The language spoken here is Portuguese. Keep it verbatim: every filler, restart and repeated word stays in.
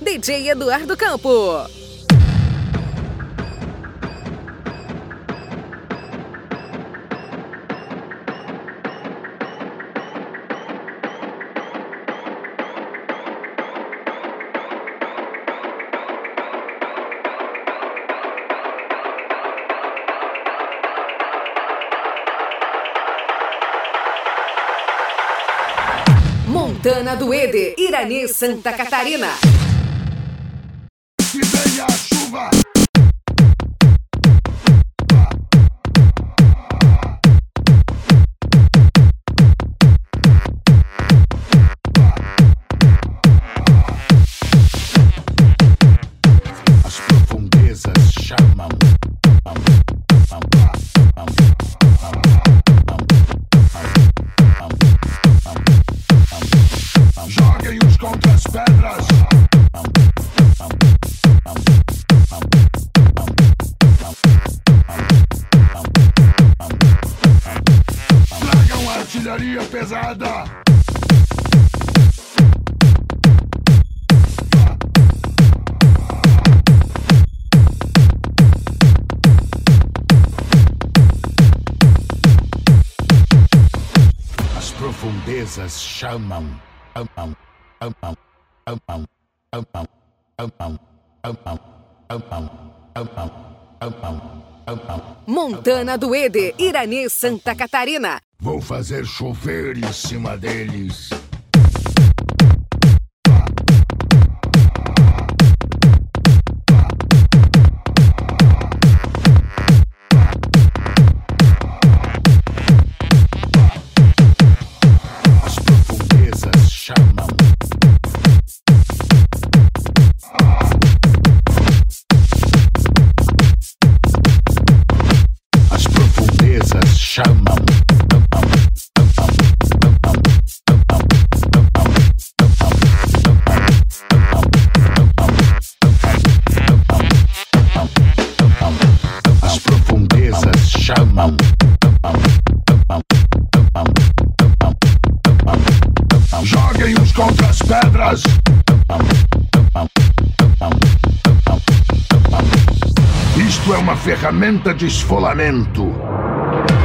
D J Eduardo Campo. Montana do Ede, Irani, Santa Catarina. Que venha a chuva. As profundezas chamam. Joguem-os contra as pedras. Tragam artilharia pesada. As profundezas chamam. Montana do Ede, Irani, Santa Catarina. Vou fazer chover em cima deles. As profundezas chamam. As profundezas chamam. As profundezas chamam. Joguem-os contra as pedras. Isto é uma ferramenta de esfolamento.